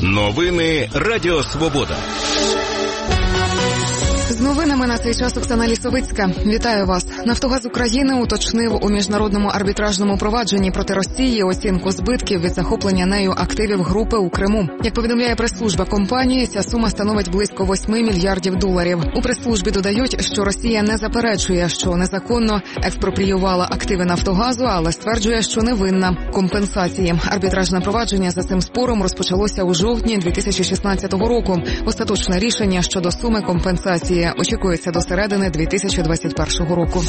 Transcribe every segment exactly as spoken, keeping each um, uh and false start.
Новини Радіо Свобода. З новинами на цей час Оксана Лісовицька. Вітаю вас. Нафтогаз України уточнив у міжнародному арбітражному провадженні проти Росії оцінку збитків від захоплення нею активів групи у Криму. Як повідомляє прес-служба компанії, ця сума становить близько восьми мільярдів доларів. У прес-службі додають, що Росія не заперечує, що незаконно експропріювала активи Нафтогазу, але стверджує, що не винна компенсації. Арбітражне провадження за цим спором розпочалося у жовтні дві тисячі шістнадцятого року. Остаточне рішення щодо суми компенсації очікується до середини дві тисячі двадцять першого року.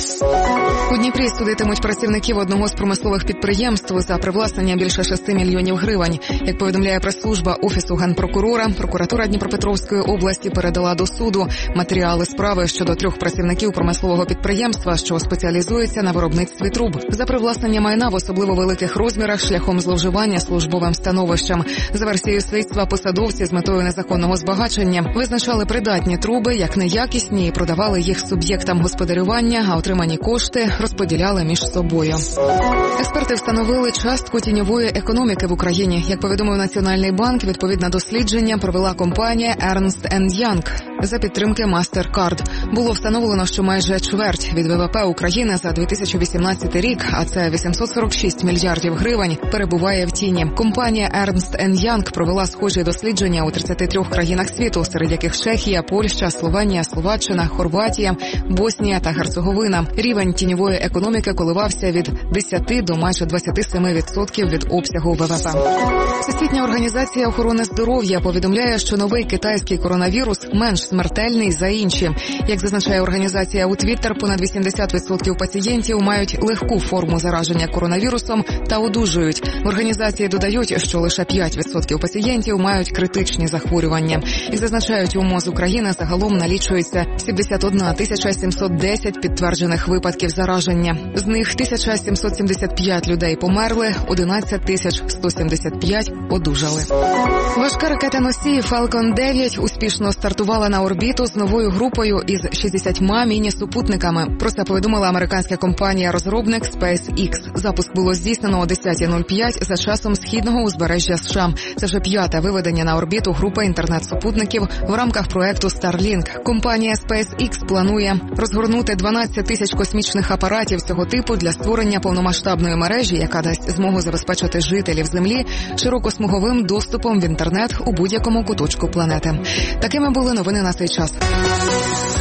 У Дніпрі судитимуть працівників одного з промислових підприємств за привласнення більше шести мільйонів гривень. Як повідомляє прес-служба Офісу Генпрокурора, прокуратура Дніпропетровської області передала до суду матеріали справи щодо трьох працівників промислового підприємства, що спеціалізується на виробництві труб. За привласнення майна в особливо великих розмірах шляхом зловживання службовим становищем. За версією слідства, посадовці з метою незаконного збагачення визначали придатні труби як неякісні і продавали їх суб'єктам господарювання, а отримані кошти розподіляли між собою. Експерти встановили частку тіньової економіки в Україні. Як повідомив Національний банк, відповідне дослідження провела компанія Ernst енд Young за підтримки MasterCard. Було встановлено, що майже чверть від ВВП України за дві тисячі вісімнадцятий рік, а це вісімсот сорок шість мільярдів гривень, перебуває в тіні. Компанія Ernst енд Young провела схожі дослідження у тридцяти трьох країнах світу, серед яких Чехія, Польща, Словенія, Словаччина, Хорватія, Боснія та Герцеговина. Рівень тіньової економіки коливався від десяти до майже двадцяти семи відсотків від обсягу ВВП. Всесвітня організація охорони здоров'я повідомляє, що новий китайський коронавірус менш смертельний за інші. Як зазначає організація у Твіттер, понад вісімдесят відсотків пацієнтів мають легку форму зараження коронавірусом та одужують. В організації додають, що лише п'ять відсотків пацієнтів мають критичні захворювання. Як зазначають, у МОЗ України загалом налічується сімдесят одна тисяча сімсот десять підтверджених випадків зараження. З них тисяча сімсот сімдесят п'ять людей померли, одинадцять тисяч сто сімдесят п'ять одужали. Важка ракета-носій Falcon дев'ять успішно стартувала на орбіту з новою групою із шістдесятьма міні-супутниками. Про це повідомила американська компанія-розробник SpaceX. Запуск було здійснено о десята нуль п'ять за часом східного узбережжя США. Це вже п'яте виведення на орбіту групи інтернет-супутників в рамках проекту Starlink. Компанія SpaceX планує розгорнути дванадцять тисяч космічних апаратів цього типу для створення повномасштабної мережі, яка дасть змогу забезпечити жителів Землі широкосмуговим доступом в інтернет у будь-якому куточку планети. Такими були новини на цей час.